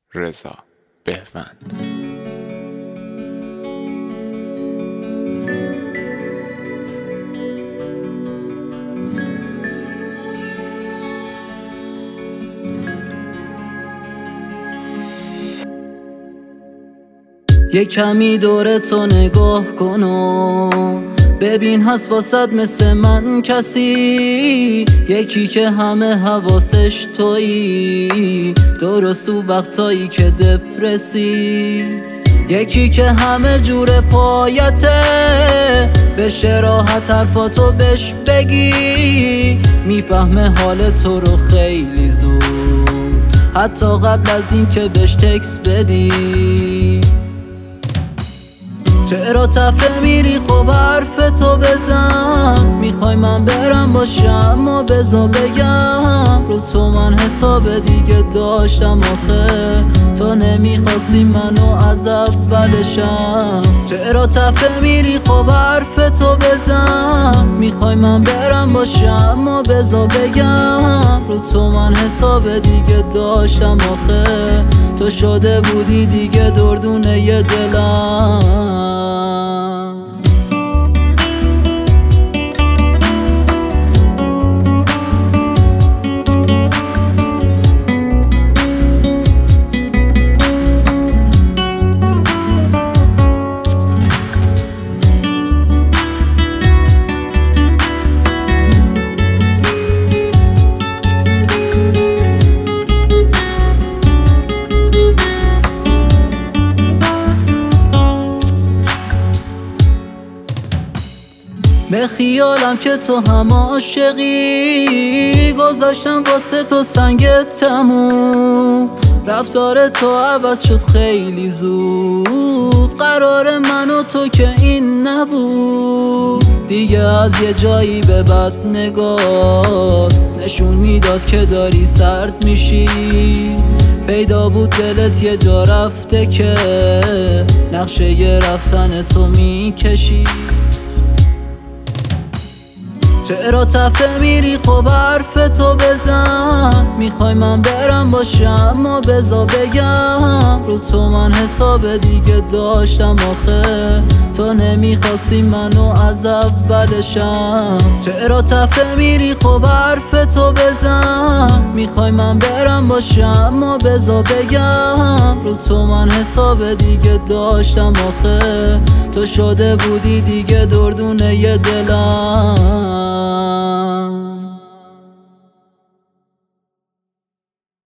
رضا بهوند. یه کمی دور تو نگاه کن و ببین هست واسد مثل من کسی، یکی که همه حواسش تویی، درست تو وقتایی که دپرسی، یکی که همه جور پایته، بشه راحت حرفاتو بهش بگی، میفهمه حال تو رو خیلی زود، حتی قبل از این که بهش تکس بدی. چرا تفره میری؟ خب حرفتو بزن، میخوای من برم باشم و بزا بگم رو تو من حساب دیگه داشتم آخه، تو نمیخواستی منو از اولشم. چرا تفره میری؟ خب حرفتو بزن، میخوای من برم باشم و بزا بگم رو تو من حساب دیگه داشتم آخه، تو شده بودی دیگه دردونه ی دلم. به خیالم که تو هم عاشقی، گذاشتم واسه تو سنگ تموم، رفتار تو عوض شد خیلی زود، قرار من و تو که این نبود دیگه. از یه جایی به بعد نگاه نشون میداد که داری سرد میشی، پیدا بود دلت یه جا رفته که نقشه ی رفتن تو میکشی. چرا تفره میری؟ خب حرفتو بزن، میخوای من برم باشم و بزا بگم رو تو من حساب دیگه داشتم آخه، تو نمیخواستی منو از اولشم. چرا تفره میری؟ خب حرفتو بزن، میخوای من برم باشم و بزا بگم رو تو من حساب دیگه داشتم آخه، تو شده بودی دیگه دردونه ی دلم.